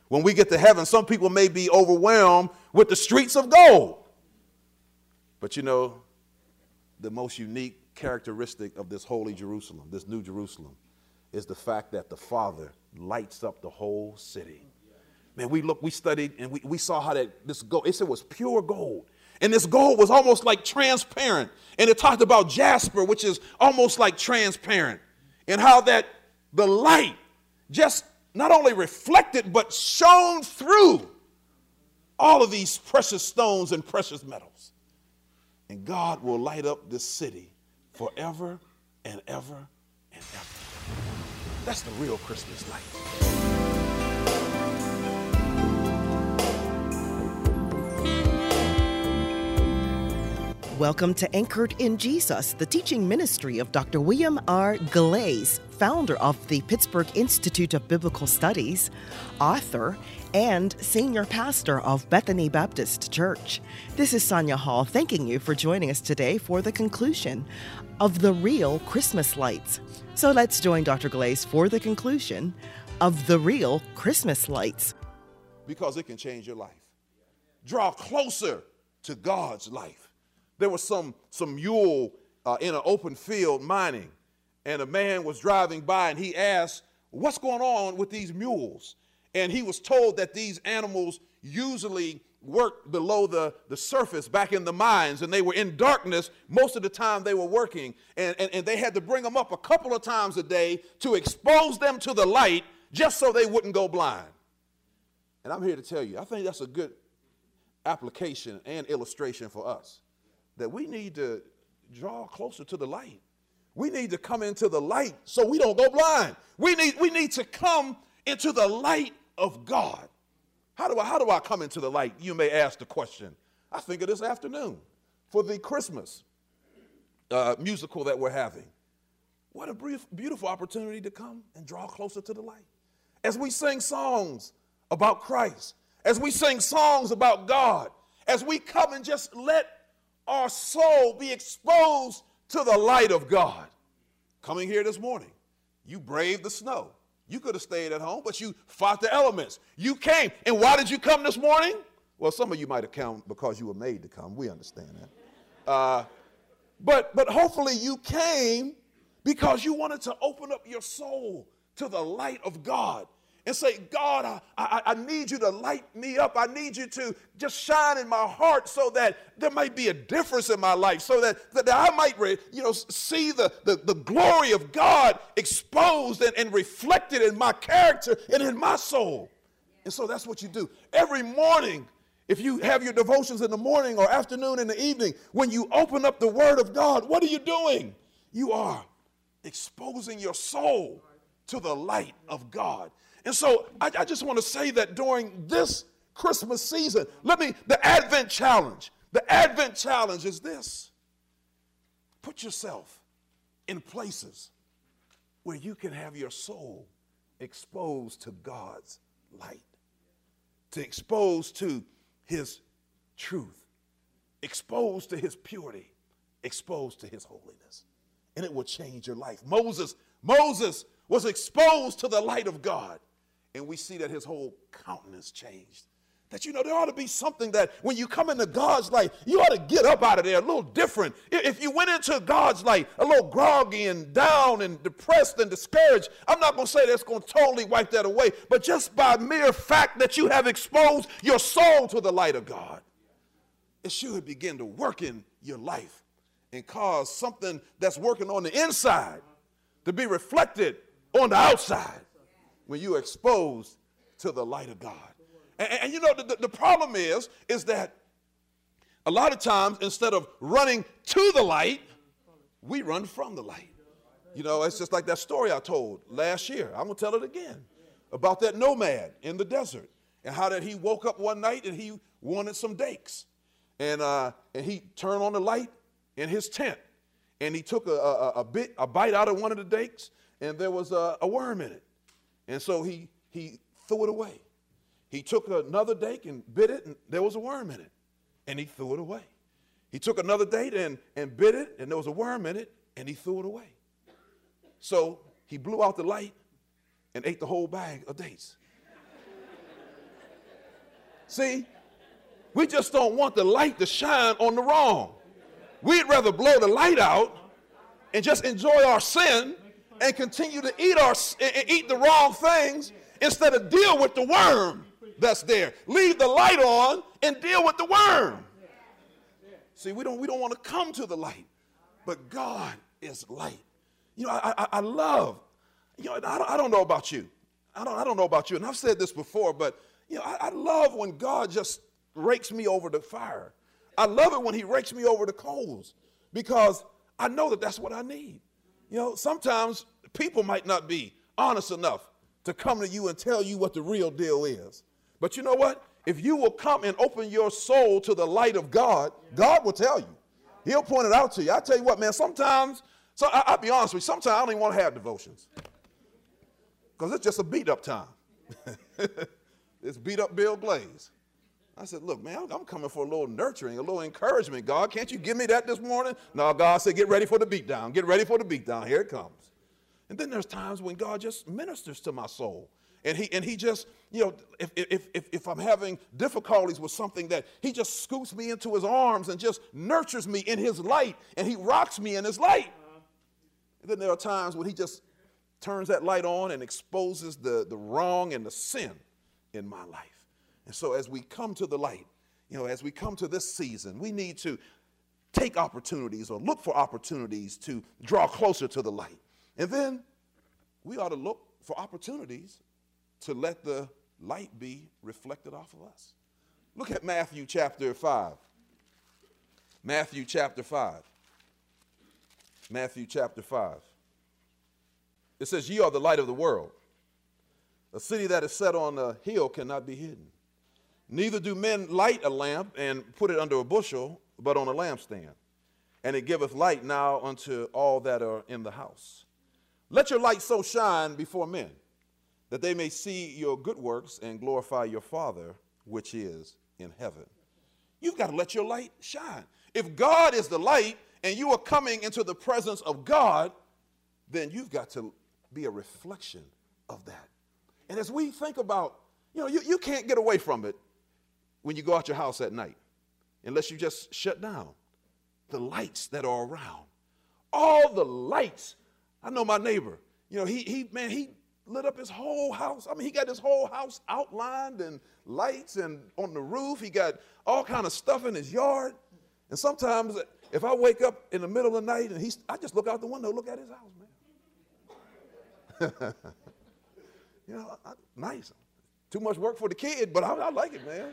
When we get to heaven, some people may be overwhelmed with the streets of gold. But you know, the most unique characteristic of this holy Jerusalem, this new Jerusalem, is the fact that the Father lights up the whole city. Man, we studied and we saw how this gold, it said it was pure gold. And this gold was almost like transparent. And it talked about jasper, which is almost like transparent. And how that the light just not only reflected, but shone through all of these precious stones and precious metals. And God will light up this city forever and ever and ever. That's the real Christmas light. Welcome to Anchored in Jesus, the teaching ministry of Dr. William R. Glaze, founder of the Pittsburgh Institute of Biblical Studies, author, and senior pastor of Bethany Baptist Church. This is Sonia Hall thanking you for joining us today for the conclusion of the real Christmas lights. So let's join Dr. Glaze for the conclusion of the real Christmas lights. Because it can change your life. Draw closer to God's life. There was some mule in an open field mining, and a man was driving by, and he asked, what's going on with these mules? And he was told that these animals usually work below the surface back in the mines, and they were in darkness most of the time they were working, and they had to bring them up a couple of times a day to expose them to the light just so they wouldn't go blind. And I'm here to tell you, I think that's a good application and illustration for us, that we need to draw closer to the light. We need to come into the light so we don't go blind. We need to come into the light of God. How do I come into the light? You may ask the question. I think of this afternoon for the Christmas musical that we're having. What a beautiful opportunity to come and draw closer to the light. As we sing songs about Christ, as we sing songs about God, as we come and just let our soul be exposed to the light of God. Coming here this morning, you braved the snow. You could have stayed at home, but you fought the elements. You came. And why did you come this morning? Well, some of you might have come because you were made to come. We understand that. But hopefully you came because you wanted to open up your soul to the light of God and say, God, I need you to light me up. I need you to just shine in my heart so that there might be a difference in my life, so that I might see the glory of God exposed and reflected in my character and in my soul. And so that's what you do. Every morning, if you have your devotions in the morning or afternoon in the evening, when you open up the Word of God, what are you doing? You are exposing your soul to the light of God. And so I just want to say that during this Christmas season, the Advent challenge is this. Put yourself in places where you can have your soul exposed to God's light, to expose to His truth, exposed to His purity, exposed to His holiness. And it will change your life. Moses was exposed to the light of God. And we see that his whole countenance changed. That, there ought to be something that when you come into God's light, you ought to get up out of there a little different. If you went into God's light a little groggy and down and depressed and discouraged, I'm not going to say that's going to totally wipe that away. But just by mere fact that you have exposed your soul to the light of God, it should begin to work in your life and cause something that's working on the inside to be reflected on the outside when you're exposed to the light of God. And the problem is that a lot of times, instead of running to the light, we run from the light. It's just like that story I told last year. I'm going to tell it again about that nomad in the desert and how that he woke up one night and he wanted some dates. And he turned on the light in his tent and he took a bite out of one of the dates, and there was a worm in it. And so he threw it away. He took another date and bit it, and there was a worm in it, and he threw it away. He took another date and bit it, and there was a worm in it, and he threw it away. So he blew out the light and ate the whole bag of dates. See, we just don't want the light to shine on the wrong. We'd rather blow the light out and just enjoy our sin and continue to eat the wrong things instead of deal with the worm that's there. Leave the light on and deal with the worm. See, we don't want to come to the light, but God is light. You know, I love, you know, I don't know about you. I don't know about you, and I've said this before, but you know, I love when God just rakes me over the fire. I love it when he rakes me over the coals, because I know that that's what I need. You know, sometimes people might not be honest enough to come to you and tell you what the real deal is. But you know what? If you will come and open your soul to the light of God, God will tell you. He'll point it out to you. I tell you what, man, sometimes, I'll be honest with you, sometimes I don't even want to have devotions, because it's just a beat up time. It's beat up Bill Glaze. I said, look, man, I'm coming for a little nurturing, a little encouragement. God, can't you give me that this morning? No, God said, get ready for the beat down. Get ready for the beat down. Here it comes. And then there's times when God just ministers to my soul. And he just, you know, if I'm having difficulties with something, that he just scoops me into his arms and just nurtures me in his light, and he rocks me in his light. And then there are times when he just turns that light on and exposes the wrong and the sin in my life. And so as we come to the light, you know, as we come to this season, we need to take opportunities or look for opportunities to draw closer to the light. And then we ought to look for opportunities to let the light be reflected off of us. Look at Matthew chapter 5. Matthew chapter 5. Matthew chapter 5. It says, ye are the light of the world. A city that is set on a hill cannot be hidden. Neither do men light a lamp and put it under a bushel, but on a lampstand. And it giveth light now unto all that are in the house. Let your light so shine before men, that they may see your good works and glorify your Father which is in heaven. You've got to let your light shine. If God is the light and you are coming into the presence of God, then you've got to be a reflection of that. And as we think about, you know, you can't get away from it when you go out your house at night, unless you just shut down the lights that are around. All the lights. I know my neighbor, you know, he lit up his whole house. I mean, he got his whole house outlined and lights, and on the roof, he got all kind of stuff in his yard. And sometimes if I wake up in the middle of the night and I just look out the window, look at his house, man. You know, nice. Too much work for the kid, but I like it, man.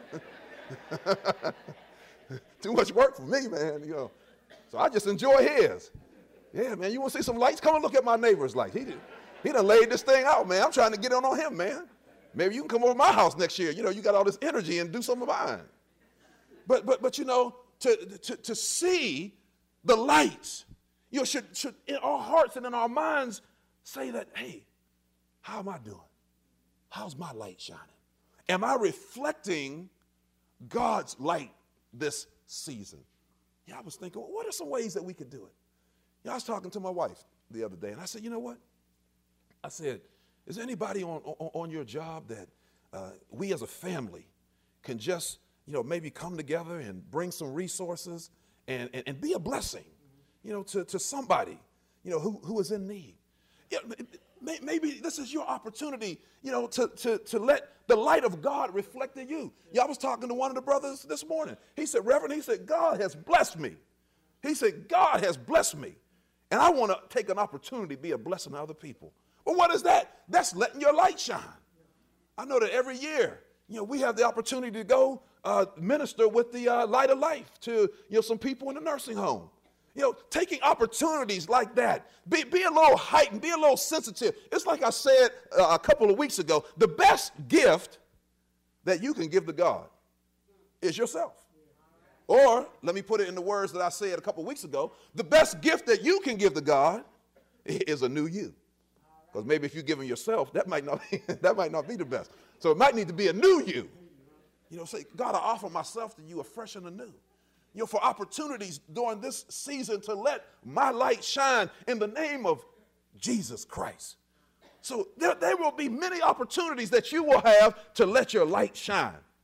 Too much work for me, man, you know. So I just enjoy his. Yeah, man, you want to see some lights? Come and look at my neighbor's lights. He done laid this thing out, man. I'm trying to get on him, man. Maybe you can come over to my house next year. You know, you got all this energy and do something of mine. But you know, to see the lights, you know, should in our hearts and in our minds say that, hey, how am I doing? How's my light shining? Am I reflecting God's light this season? Yeah, I was thinking, well, what are some ways that we could do it? Yeah, I was talking to my wife the other day, and I said, you know what? I said, is there anybody on your job that we as a family can just, you know, maybe come together and bring some resources and be a blessing, you know, to somebody, you know, who is in need? Yeah, maybe this is your opportunity, you know, to let the light of God reflect in you. Yeah, I was talking to one of the brothers this morning. He said, Reverend, he said, God has blessed me. He said, God has blessed me. And I want to take an opportunity to be a blessing to other people. Well, what is that? That's letting your light shine. I know that every year, you know, we have the opportunity to go minister with the Light of Life to, you know, some people in the nursing home. You know, taking opportunities like that, be a little heightened, be a little sensitive. It's like I said a couple of weeks ago, the best gift that you can give to God is yourself. Or, let me put it in the words that I said a couple of weeks ago, the best gift that you can give to God is a new you. Because maybe if you give him yourself, that might not be the best. So it might need to be a new you. You know, say, God, I offer myself to you afresh and anew. You know, for opportunities during this season to let my light shine in the name of Jesus Christ. So there will be many opportunities that you will have to let your light shine.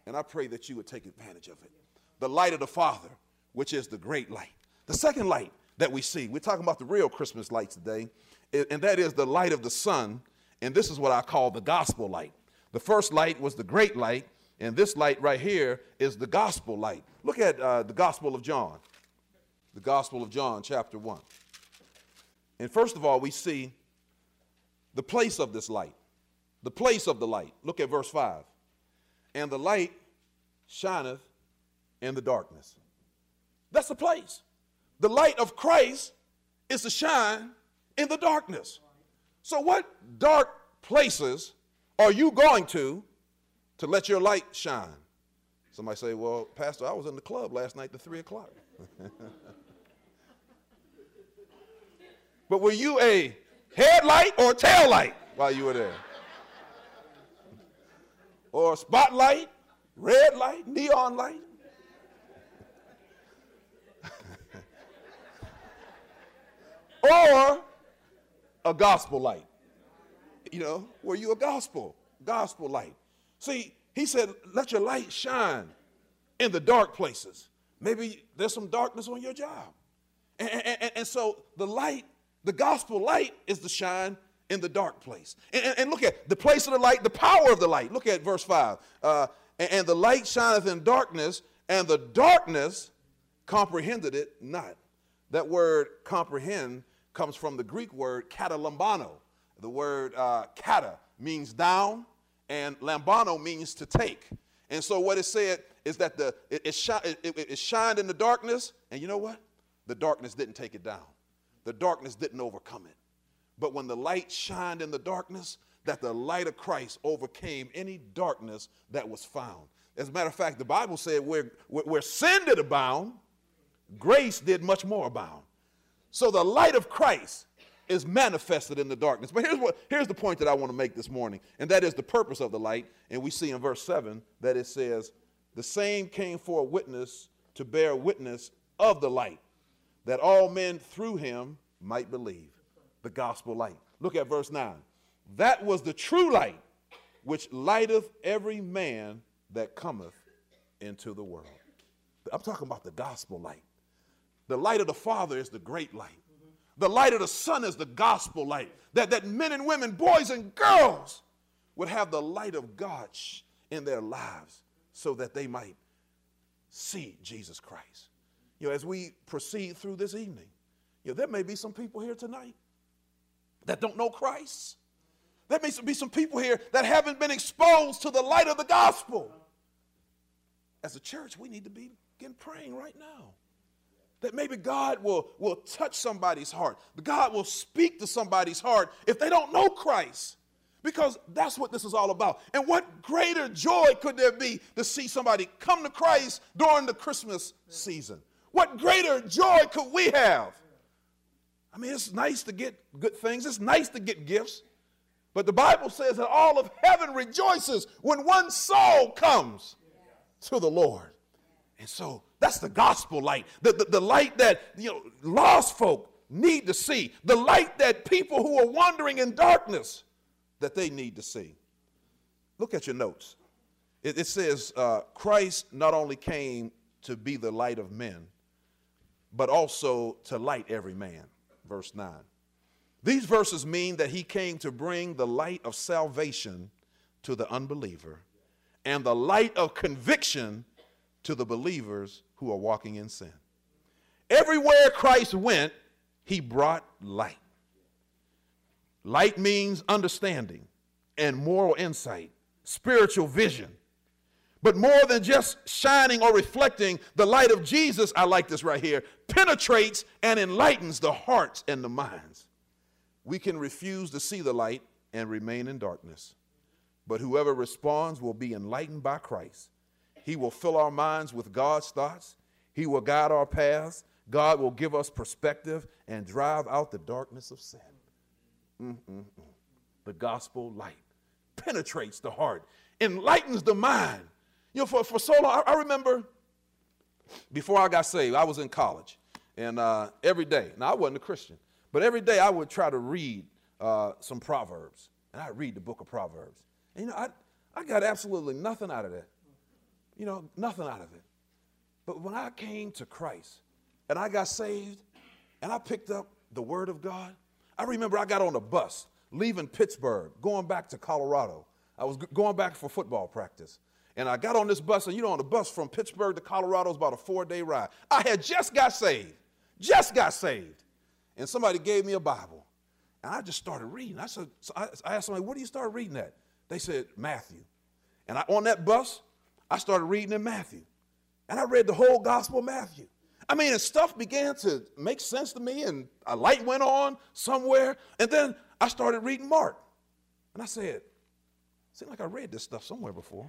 And I pray that you would take advantage of it. The light of the Father, which is the great light. The second light that we see, we're talking about the real Christmas lights today, and that is the light of the sun. And this is what I call the gospel light. The first light was the great light, and this light right here is the gospel light. Look at the Gospel of John. The Gospel of John, chapter 1. And first of all, we see the place of this light. The place of the light. Look at verse 5. And the light shineth in the darkness. That's the place. The light of Christ is to shine in the darkness. So what dark places are you going to let your light shine? Somebody say, well, Pastor, I was in the club last night to 3 o'clock. But were you a headlight or tail light while you were there? Or a spotlight, red light, neon light? Or a gospel light? You know, were you a gospel light? See, he said, let your light shine in the dark places. Maybe there's some darkness on your job. And so the light, the gospel light, is to shine in the dark place. And look at the place of the light, the power of the light. Look at verse 5. And the light shineth in darkness, and the darkness comprehended it not. That word comprehend comes from the Greek word katalambano. The word kata means down, and lambano means to take. And so what it said is that it shined in the darkness, and you know what? The darkness didn't take it down. The darkness didn't overcome it. But when the light shined in the darkness, that the light of Christ overcame any darkness that was found. As a matter of fact, the Bible said where sin did abound, grace did much more abound. So the light of Christ is manifested in the darkness. But here's the point that I want to make this morning, and that is the purpose of the light. And we see in verse 7 that it says, the same came for a witness to bear witness of the light, that all men through him might believe. The gospel light. Look at verse 9. That was the true light, which lighteth every man that cometh into the world. I'm talking about the gospel light. The light of the Father is the great light. The light of the Son is the gospel light. That men and women, boys and girls, would have the light of God in their lives so that they might see Jesus Christ. You know, as we proceed through this evening, you know, there may be some people here tonight that don't know Christ. There may be some people here that haven't been exposed to the light of the gospel. As a church, we need to begin praying right now. That maybe God will touch somebody's heart. God will speak to somebody's heart if they don't know Christ. Because that's what this is all about. And what greater joy could there be to see somebody come to Christ during the Christmas season? What greater joy could we have? I mean, it's nice to get good things. It's nice to get gifts. But the Bible says that all of heaven rejoices when one soul comes to the Lord. And so that's the gospel light, the light that, you know, lost folk need to see, the light that people who are wandering in darkness, that they need to see. Look at your notes. It says Christ not only came to be the light of men, but also to light every man. Verse 9. These verses mean that he came to bring the light of salvation to the unbeliever and the light of conviction to the believers who are walking in sin. Everywhere Christ went, he brought light. Light means understanding and moral insight, spiritual vision. But more than just shining or reflecting, the light of Jesus, I like this right here, penetrates and enlightens the hearts and the minds. We can refuse to see the light and remain in darkness. But whoever responds will be enlightened by Christ. He will fill our minds with God's thoughts. He will guide our paths. God will give us perspective and drive out the darkness of sin. The gospel light penetrates the heart, enlightens the mind. You know, for so long, I remember before I got saved, I was in college. And every day, now I wasn't a Christian, but every day I would try to read some Proverbs. And I'd read the book of Proverbs. And you know, I got absolutely nothing out of that. nothing out of it. But when I came to Christ and I got saved and I picked up the Word of God, I remember I got on a bus leaving Pittsburgh, going back to Colorado. I was going back for football practice. And I got on this bus, and on the bus from Pittsburgh to Colorado was about a 4-day ride. I had just got saved. And somebody gave me a Bible. And I just started reading. I asked somebody, what do you start reading at? They said, Matthew. And on that bus, I started reading in Matthew. And I read the whole Gospel of Matthew. And stuff began to make sense to me, and a light went on somewhere. And then I started reading Mark. And I said, seemed like I read this stuff somewhere before.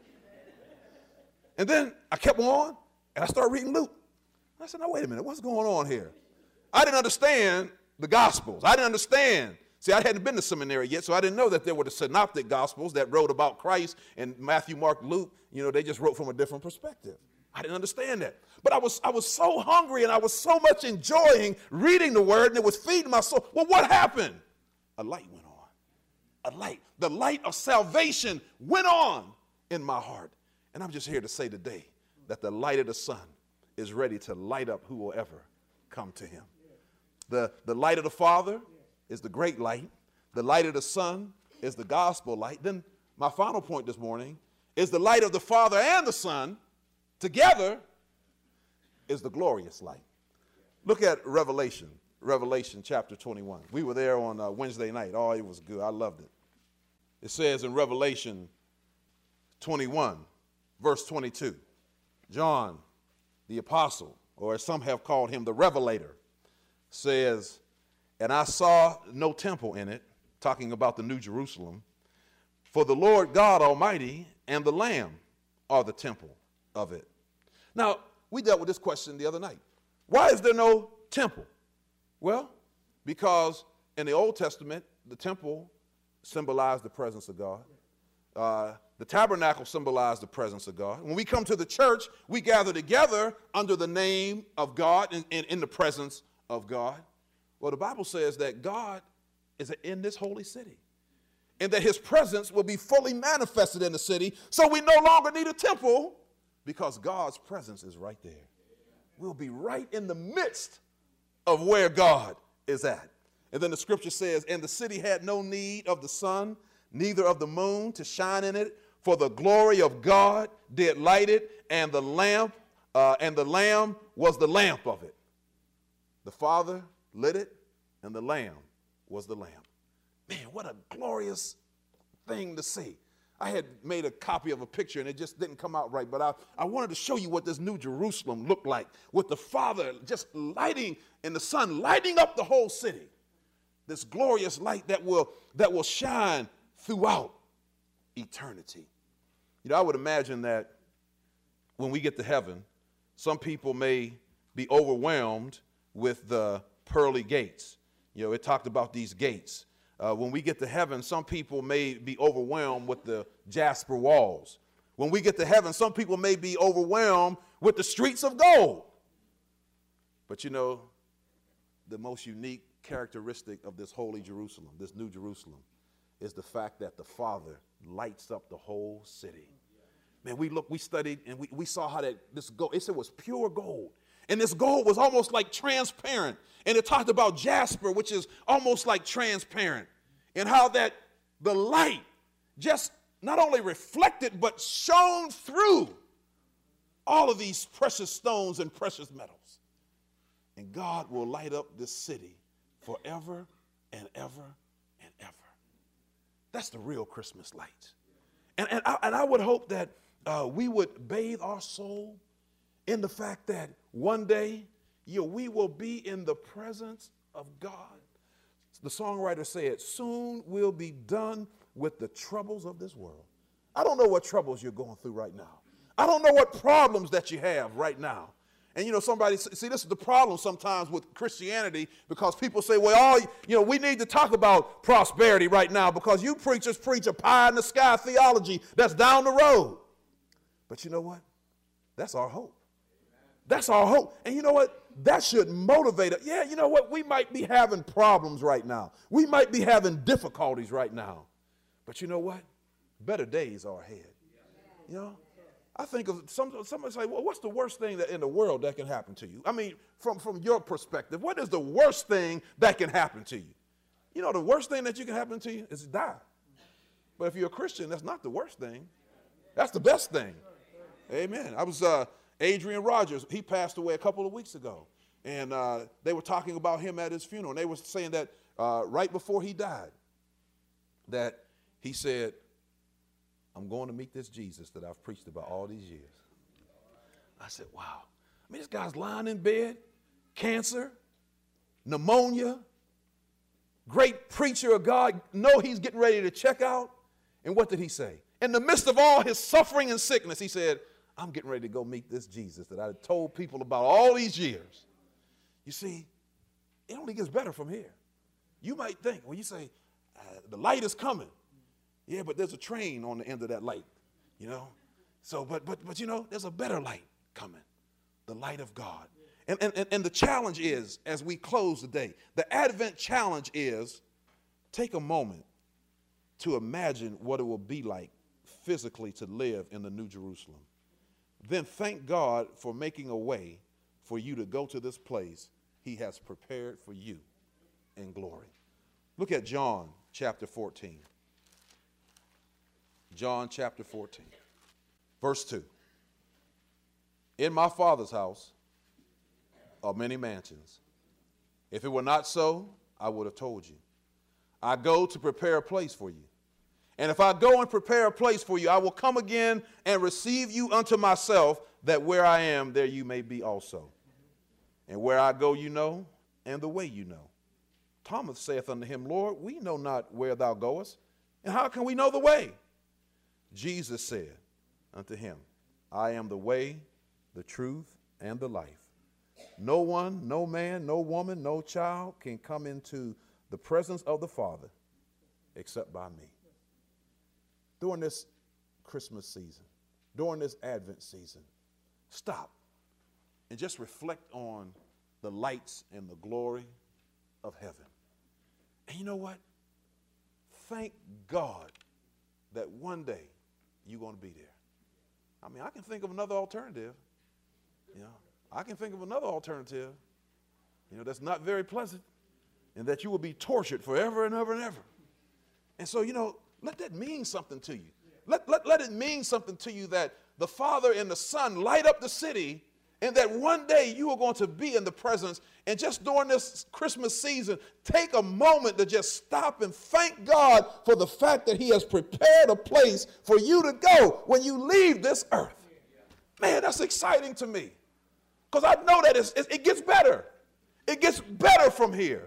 And then I kept on, and I started reading Luke. I said, now, wait a minute, what's going on here? I didn't understand the Gospels. I didn't understand. See, I hadn't been to seminary yet, so I didn't know that there were the synoptic Gospels that wrote about Christ, and Matthew, Mark, Luke, they just wrote from a different perspective. I didn't understand that. But I was so hungry, and I was so much enjoying reading the Word, and it was feeding my soul. Well, what happened? A light went on. A light. The light of salvation went on in my heart. And I'm just here to say today that the light of the sun is ready to light up who will ever come to him. The light of the Father is the great light. The light of the Son is the gospel light. Then my final point this morning is the light of the Father and the Son together is the glorious light. Look at Revelation chapter 21. We were there on Wednesday night. Oh, it was good. I loved it. It says in Revelation 21, verse 22, John, the apostle, or as some have called him, the revelator, says, and I saw no temple in it, talking about the New Jerusalem, for the Lord God Almighty and the Lamb are the temple of it. Now, we dealt with this question the other night. Why is there no temple? Well, because in the Old Testament, the temple symbolized the presence of God. The tabernacle symbolized the presence of God. When we come to the church, we gather together under the name of God and in the presence of God. Well, the Bible says that God is in this holy city and that his presence will be fully manifested in the city. So we no longer need a temple because God's presence is right there. We'll be right in the midst of where God is at. And then the scripture says, and the city had no need of the sun, neither of the moon to shine in it, for the glory of God did light it, and the lamp, and the Lamb was the lamp of it. The Father lit it, and the Lamb was the lamp. Man, what a glorious thing to see. I had made a copy of a picture, and it just didn't come out right, but I wanted to show you what this New Jerusalem looked like, with the Father just lighting, and the Son lighting up the whole city. This glorious light that will shine throughout eternity. I would imagine that when we get to heaven, some people may be overwhelmed with the pearly gates. It talked about these gates. When we get to heaven, some people may be overwhelmed with the jasper walls. When we get to heaven, some people may be overwhelmed with the streets of gold. But the most unique characteristic of this holy Jerusalem, this New Jerusalem, is the fact that the Father lights up the whole city. Man, we studied, and we saw how this gold, it was pure gold. And this gold was almost like transparent. And it talked about jasper, which is almost like transparent. And how that the light just not only reflected, but shone through all of these precious stones and precious metals. And God will light up this city forever and ever and ever. That's the real Christmas light. And I would hope that we would bathe our soul in the fact that one day, we will be in the presence of God. The songwriter said, soon we'll be done with the troubles of this world. I don't know what troubles you're going through right now. I don't know what problems that you have right now. And, somebody, see, this is the problem sometimes with Christianity, because people say, well, we need to talk about prosperity right now because you preachers preach a pie in the sky theology that's down the road. But you know what? That's our hope. That's our hope. And you know what? That should motivate us. Yeah, you know what? We might be having problems right now. We might be having difficulties right now. But you know what? Better days are ahead. I think of somebody say, well, what's the worst thing that in the world that can happen to you? I mean, from your perspective, what is the worst thing that can happen to you? You know, the worst thing that you can happen to you is to die. But if you're a Christian, that's not the worst thing. That's the best thing. Amen. I was Adrian Rogers. He passed away a couple of weeks ago. And they were talking about him at his funeral. And they were saying that right before he died, that he said, I'm going to meet this Jesus that I've preached about all these years. I said, wow. I mean, this guy's lying in bed, cancer, pneumonia, great preacher of God, know he's getting ready to check out. And what did he say? In the midst of all his suffering and sickness, he said, I'm getting ready to go meet this Jesus that I told people about all these years. You see, it only gets better from here. You might think, well, you say, the light is coming. Yeah, but there's a train on the end of that light, you know. So, but you know, there's a better light coming, the light of God. And the challenge is, as we close today, the Advent challenge is, take a moment to imagine what it will be like physically to live in the New Jerusalem. Then thank God for making a way for you to go to this place he has prepared for you in glory. Look at John chapter 14. John chapter 14, verse 2. In my Father's house are many mansions. If it were not so, I would have told you. I go to prepare a place for you. And if I go and prepare a place for you, I will come again and receive you unto myself, that where I am, there you may be also. And where I go, you know, and the way you know. Thomas saith unto him, Lord, we know not where thou goest, and how can we know the way? Jesus said unto him, I am the way, the truth, and the life. No one, no man, no woman, no child can come into the presence of the Father except by me. During this Christmas season, during this Advent season, stop and just reflect on the lights and the glory of heaven. And you know what? Thank God that one day you're going to be there. I mean, I can think of another alternative. You know, I can think of another alternative, you know, that's not very pleasant, and that you will be tortured forever and ever and ever. And so, you know, let that mean something to you. Let it mean something to you that the Father and the Son light up the city, and that one day you are going to be in the presence. And just during this Christmas season, take a moment to just stop and thank God for the fact that he has prepared a place for you to go when you leave this earth. Man, that's exciting to me, because I know that it gets better. It gets better from here.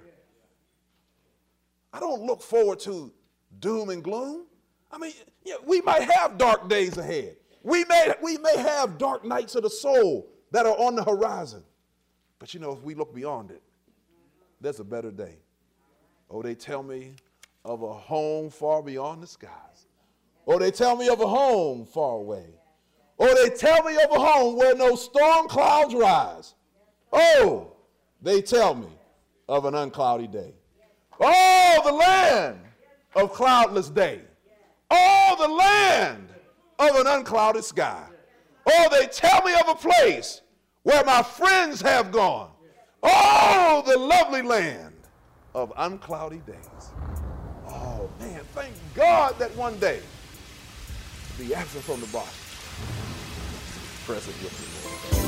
I don't look forward to doom and gloom. I mean, you know, we might have dark days ahead. We may have dark nights of the soul that are on the horizon. But you know, if we look beyond it, there's a better day. Oh, they tell me of a home far beyond the skies. Oh, they tell me of a home far away. Oh, they tell me of a home where no storm clouds rise. Oh, they tell me of an uncloudy day. Oh, the land of cloudless day. Oh, the land of an unclouded sky. Oh, they tell me of a place where my friends have gone. Oh, the lovely land of uncloudy days. Oh, man, thank God that one day be absent from the body, present with the Lord.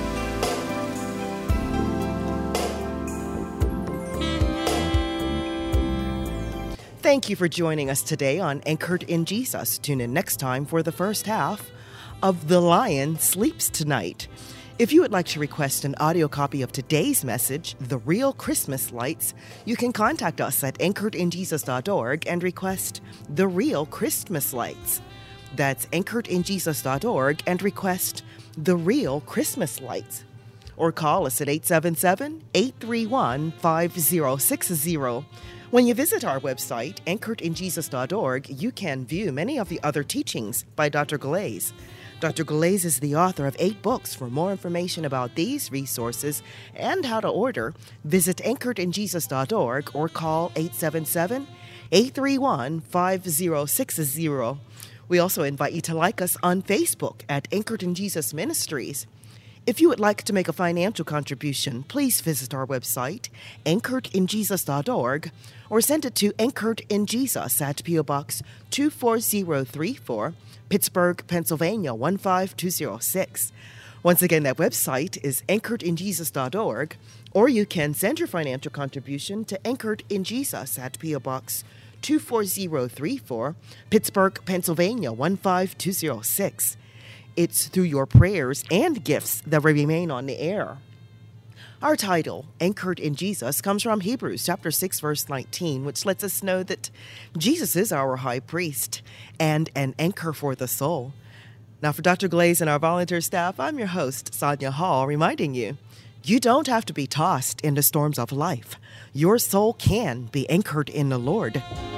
Thank you for joining us today on Anchored in Jesus. Tune in next time for the first half of The Lion Sleeps Tonight. If you would like to request an audio copy of today's message, The Real Christmas Lights, you can contact us at anchoredinjesus.org and request The Real Christmas Lights. That's anchoredinjesus.org and request The Real Christmas Lights. Or call us at 877-831-5060. When you visit our website, anchoredinjesus.org, you can view many of the other teachings by Dr. Galais. Dr. Galais is the author of 8 books. For more information about these resources and how to order, visit anchoredinjesus.org or call 877-831-5060. We also invite you to like us on Facebook at Anchored in Jesus Ministries. If you would like to make a financial contribution, please visit our website, anchoredinjesus.org, or send it to Anchored in Jesus at P.O. Box 24034, Pittsburgh, Pennsylvania 15206. Once again, that website is anchoredinjesus.org, or you can send your financial contribution to Anchored in Jesus at P.O. Box 24034, Pittsburgh, Pennsylvania 15206. It's through your prayers and gifts that we remain on the air. Our title, Anchored in Jesus, comes from Hebrews chapter 6, verse 19, which lets us know that Jesus is our high priest and an anchor for the soul. Now, for Dr. Glaze and our volunteer staff, I'm your host, Sonia Hall, reminding you, you don't have to be tossed in the storms of life. Your soul can be anchored in the Lord.